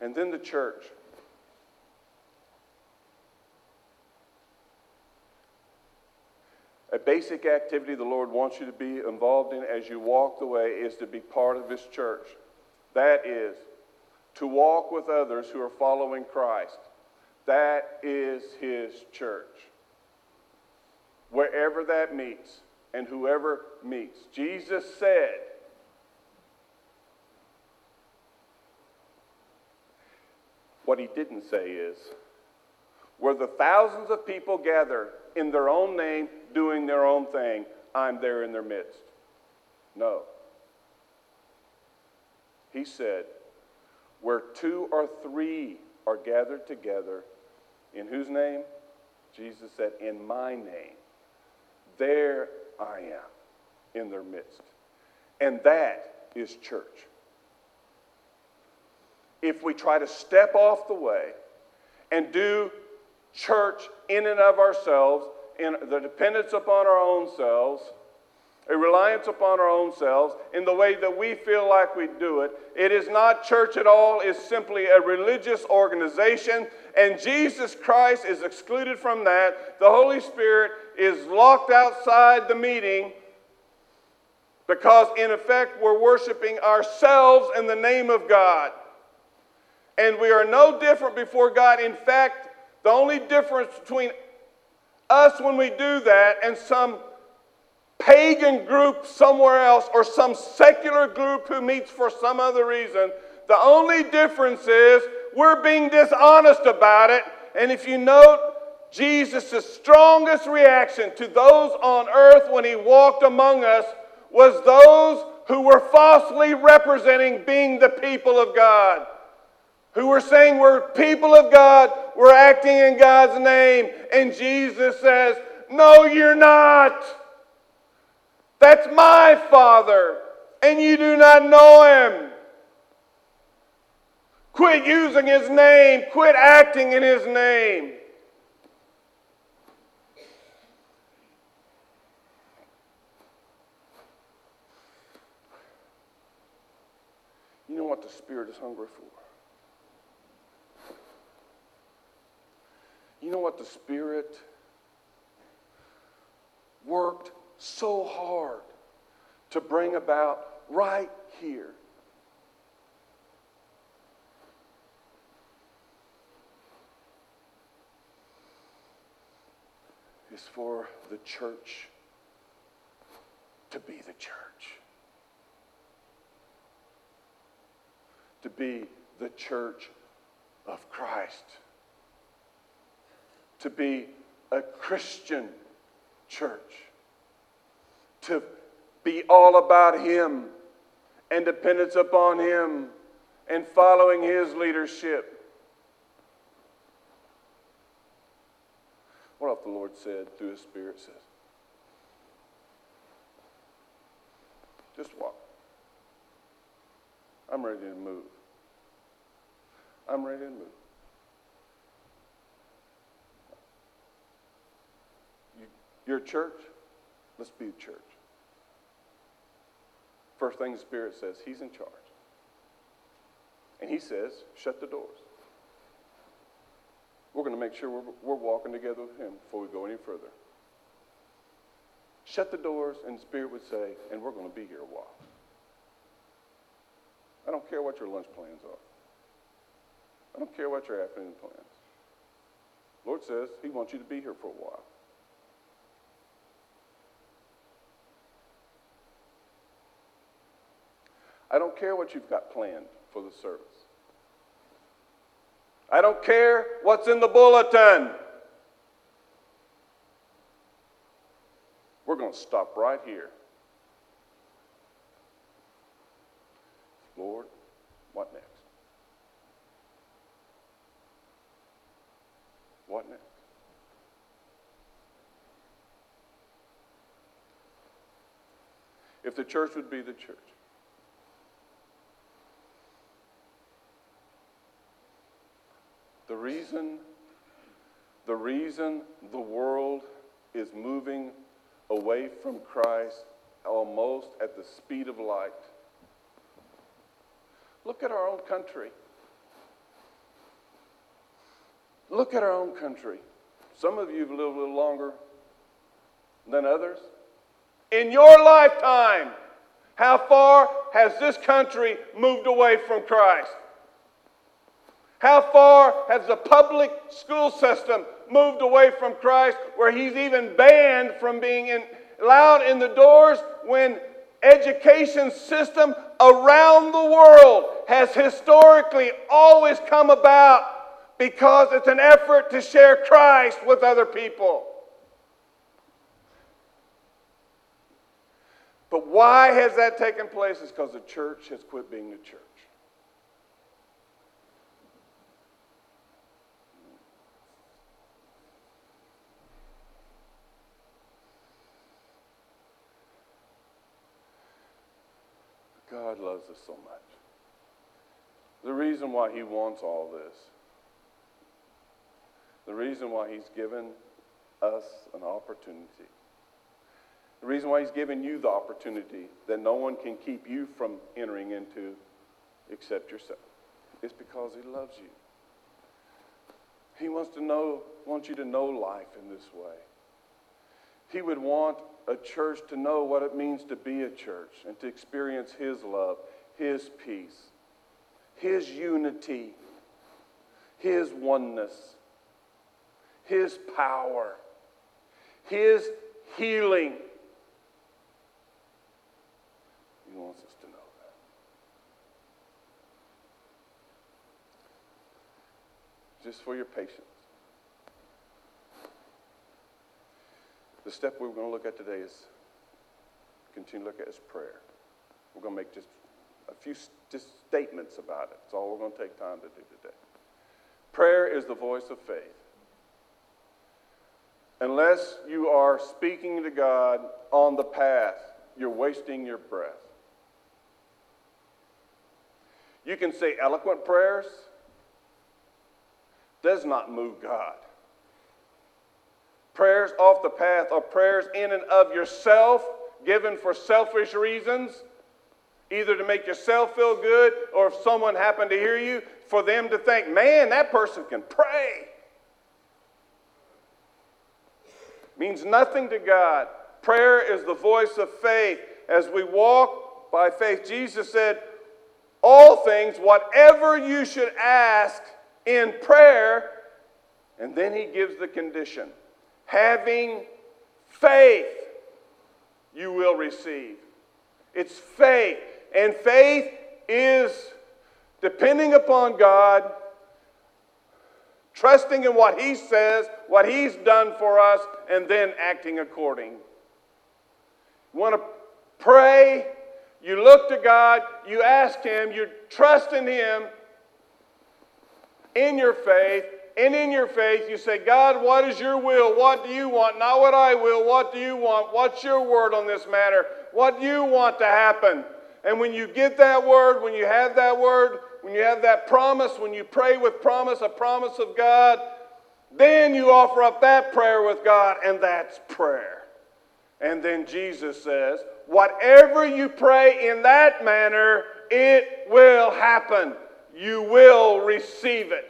And then the church. A basic activity the Lord wants you to be involved in as you walk the way is to be part of His church. That is, to walk with others who are following Christ. That is His church. Wherever that meets and whoever meets. Jesus said, what He didn't say is, where the thousands of people gather in their own name, doing their own thing, I'm there in their midst. No. He said, where 2 or 3 are gathered together, in whose name? Jesus said, in my name. There I am in their midst. And that is church. If we try to step off the way and do church in and of ourselves, in the dependence upon our own selves, a reliance upon our own selves, in the way that we feel like we do it, it is not church at all. It's simply a religious organization, and Jesus Christ is excluded from that. The Holy Spirit is locked outside the meeting because, in effect, we're worshiping ourselves in the name of God. And we are no different before God. In fact, the only difference between us when we do that and some pagan group somewhere else or some secular group who meets for some other reason, the only difference is we're being dishonest about it. And if you note, Jesus' strongest reaction to those on earth when He walked among us was those who were falsely representing being the people of God, who were saying we're people of God, we're acting in God's name. And Jesus says, no, you're not. That's my Father, and you do not know Him. Quit using His name. Quit acting in His name. You know what the Spirit is hungry for? You know what the Spirit worked so hard to bring about right here? Is for the church to be the church. To be the church of Christ. To be a Christian church. To be all about Him and dependence upon Him and following His leadership. What if the Lord said through His Spirit says, just walk. I'm ready to move. I'm ready to move. You're a church? Let's be the church. First thing the Spirit says, He's in charge. And He says, shut the doors. We're going to make sure we're walking together with Him before we go any further. Shut the doors, and the Spirit would say, and we're going to be here a while. I don't care what your lunch plans are. I don't care what your afternoon plans. The Lord says He wants you to be here for a while. I don't care what you've got planned for the service. I don't care what's in the bulletin. We're going to stop right here. Lord, what next? What next? If the church would be the church, the reason the world is moving away from Christ almost at the speed of light. Look at our own country. Look at our own country. Some of you have lived a little longer than others. In your lifetime, how far has this country moved away from Christ? How far has the public school system moved away from Christ, where he's even banned from being allowed in the doors, when education system around the world has historically always come about because it's an effort to share Christ with other people. But why has that taken place? It's because the church has quit being the church. God loves us so much. The reason why he wants all this, the reason why he's given us an opportunity, the reason why he's given you the opportunity that no one can keep you from entering into except yourself, is because he loves you. He wants you to know life in this way. He would want a church to know what it means to be a church and to experience his love, his peace, his unity, his oneness, his power, his healing. He wants us to know that. Just for your patience. The step we're going to look at today is, continue to look at, is prayer. We're going to make just a few statements about it. That's all we're going to take time to do today. Prayer is the voice of faith. Unless you are speaking to God on the path, you're wasting your breath. You can say eloquent prayers. Does not move God. Prayers off the path are prayers in and of yourself, given for selfish reasons, either to make yourself feel good, or if someone happened to hear you, for them to think, man, that person can pray. Means nothing to God. Prayer is the voice of faith. As we walk by faith, Jesus said, all things, whatever you should ask in prayer, and then he gives the condition. Having faith, you will receive. It's faith. And faith is depending upon God, trusting in what he says, what he's done for us, and then acting according. You want to pray, you look to God, you ask him, you trust in him in your faith. And in your faith, you say, God, what is your will? What do you want? Not what I will. What do you want? What's your word on this matter? What do you want to happen? And when you get that word, when you have that word, when you have that promise, when you pray with promise, a promise of God, then you offer up that prayer with God, and that's prayer. And then Jesus says, whatever you pray in that manner, it will happen. You will receive it.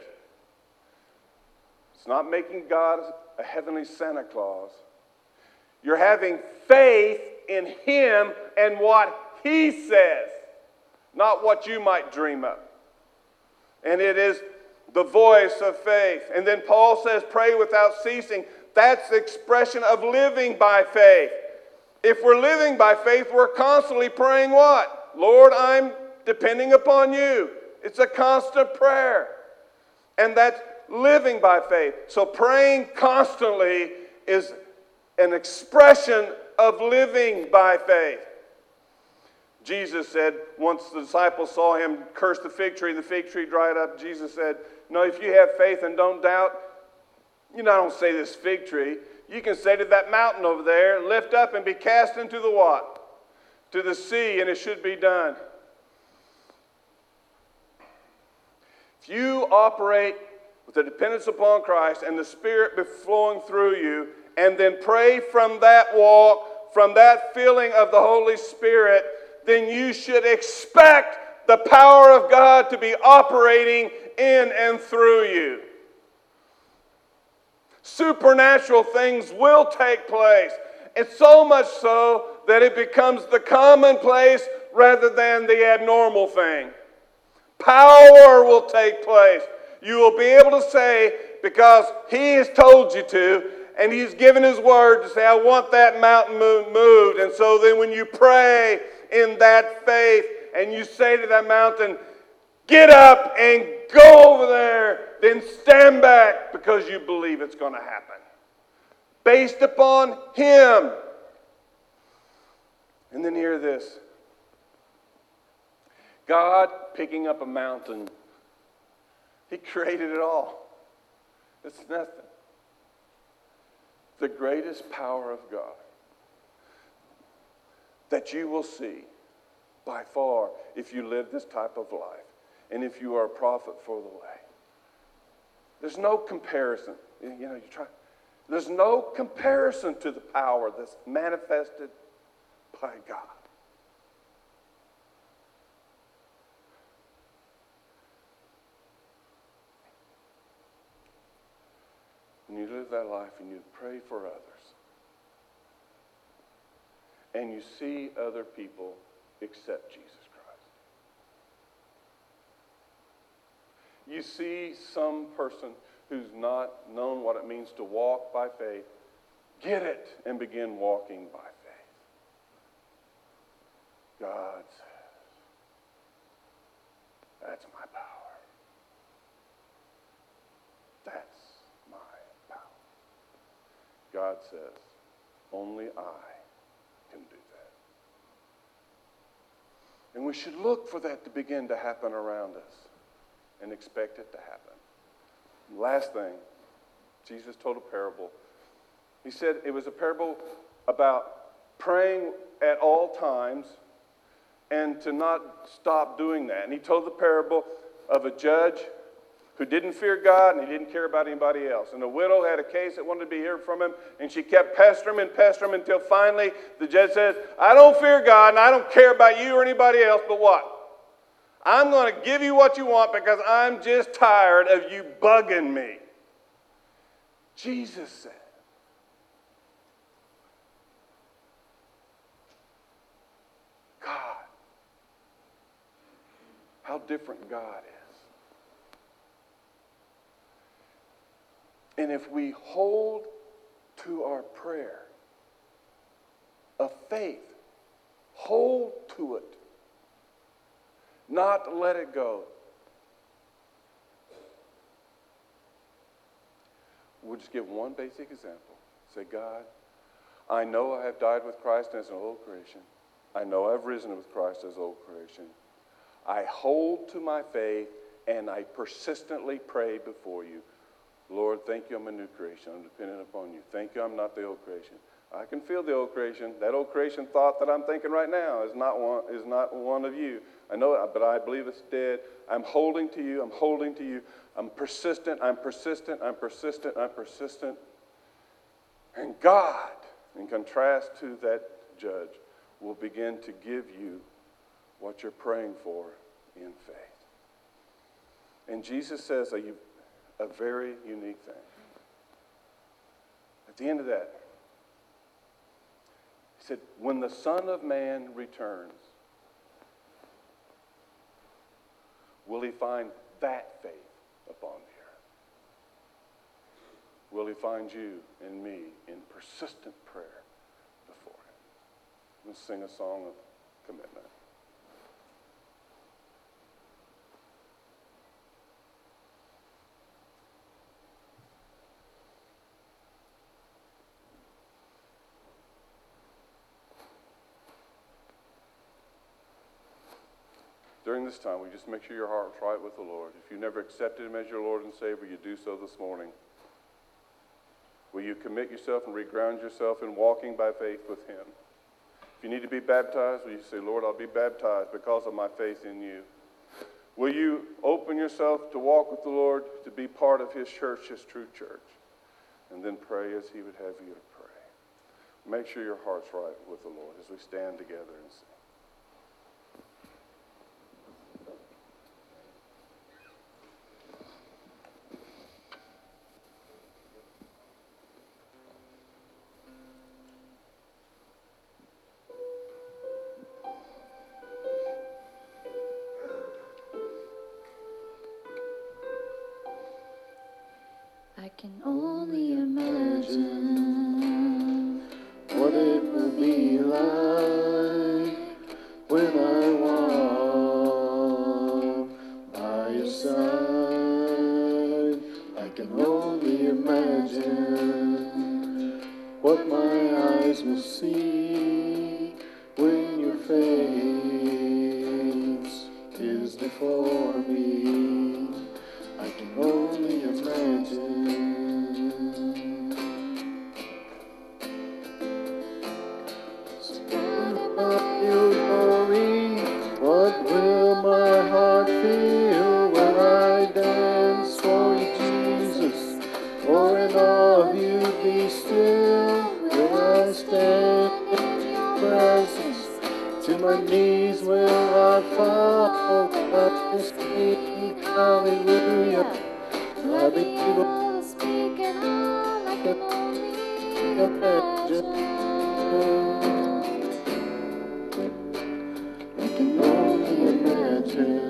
It's not making God a heavenly Santa Claus. You're having faith in him and what he says, not what you might dream up. And it is the voice of faith. And then Paul says, pray without ceasing. That's the expression of living by faith. If we're living by faith, we're constantly praying what? Lord, I'm depending upon you. It's a constant prayer. And that's living by faith. So praying constantly is an expression of living by faith. Jesus said, once the disciples saw him curse the fig tree dried up, Jesus said, no, if you have faith and don't doubt, you don't say this fig tree. You can say to that mountain over there, lift up and be cast into the what? To the sea, and it should be done. If you operate with a dependence upon Christ and the Spirit be flowing through you, and then pray from that walk, from that feeling of the Holy Spirit, then you should expect the power of God to be operating in and through you. Supernatural things will take place. And so much so that it becomes the commonplace rather than the abnormal thing. Power will take place. You will be able to say, because He has told you to, and He's given His word to say, I want that mountain moved. And so then when you pray in that faith and you say to that mountain, get up and go over there, then stand back because you believe it's going to happen. Based upon Him. And then hear this. God picking up a mountain, He created it all. It's nothing. The greatest power of God that you will see by far if you live this type of life and if you are a prophet for the way. There's no comparison. There's no comparison to the power that's manifested by God. When you live that life and you pray for others, and you see other people accept Jesus Christ. You see some person who's not known what it means to walk by faith, get it and begin walking by faith. God says, that's my power. That's my power. God says, only I can do that. And we should look for that to begin to happen around us and expect it to happen. Last thing, Jesus told a parable. He said it was a parable about praying at all times and to not stop doing that. And he told the parable of a judge who didn't fear God and he didn't care about anybody else. And the widow had a case that wanted to be heard from him, and she kept pestering him until finally the judge says, I don't fear God and I don't care about you or anybody else, but what? I'm going to give you what you want because I'm just tired of you bugging me. Jesus said, God, how different God is. And if we hold to our prayer of faith, hold to it, not let it go. We'll just give one basic example. Say, God, I know I have died with Christ as an old creation. I know I've risen with Christ as old creation. I hold to my faith and I persistently pray before you. Lord, thank you I'm a new creation. I'm dependent upon you. Thank you I'm not the old creation. I can feel the old creation. That old creation thought that I'm thinking right now is not one of you. I know it, but I believe it's dead. I'm holding to you. I'm holding to you. I'm persistent. I'm persistent. I'm persistent. I'm persistent. And God, in contrast to that judge, will begin to give you what you're praying for in faith. And Jesus says a very unique thing. At the end of that, he said, when the Son of Man returns, will he find that faith upon the earth? Will he find you and me in persistent prayer before him? Let's sing a song of commitment. During this time, we just make sure your heart's right with the Lord. If you never accepted him as your Lord and Savior, you do so this morning. Will you commit yourself and reground yourself in walking by faith with him? If you need to be baptized, will you say, Lord, I'll be baptized because of my faith in you? Will you open yourself to walk with the Lord, to be part of his church, his true church? And then pray as he would have you to pray. Make sure your heart's right with the Lord as we stand together and sing. can only imagine what it will be like when I walk by your side. I can only imagine what my eyes will see when your face is before me. I can only imagine. Surrounded by your glory, what will my heart feel when I dance for you, Jesus? Or in awe of you be still? Will I stand in your presence? To my knees will I fall? Will I sing hallelujah? Will I be able to speak at all? I can only imagine. I can only imagine.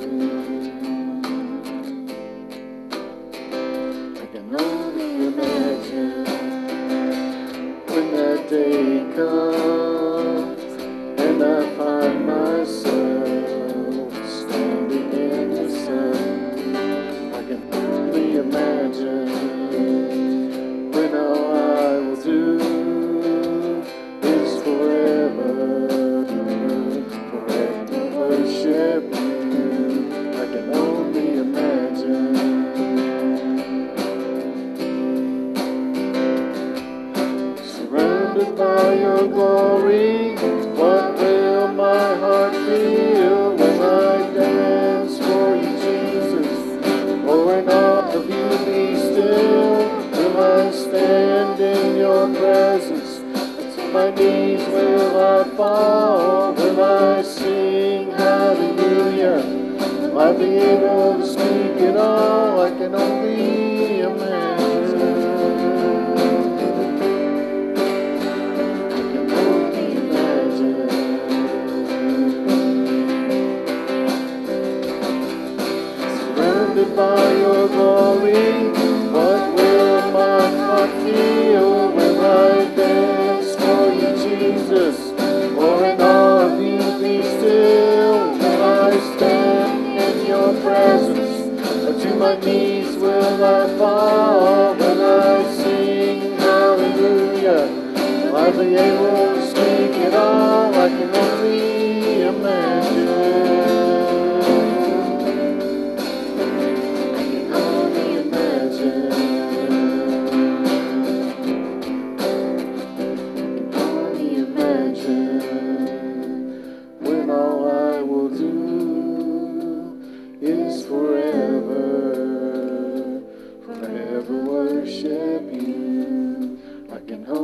I can only imagine when that day comes and I find myself standing in the sun. I can only imagine when all I will do is forever worship you. I can only imagine. Surrounded by your glory, what will my heart feel when I dance for you, Jesus? Or in awe of you be still? Will I stand in your presence? To my knees will I fall? Will I sing hallelujah? Will I be able to speak at all? I can only imagine. By your glory, what will my heart feel when I dance for you, Jesus? Or in awe of you be still? Will I stand in your presence? Or to my knees will I fall? Will I sing hallelujah? Will I be able to speak at all? I can only imagine. When all I will do is forever worship you. I can hold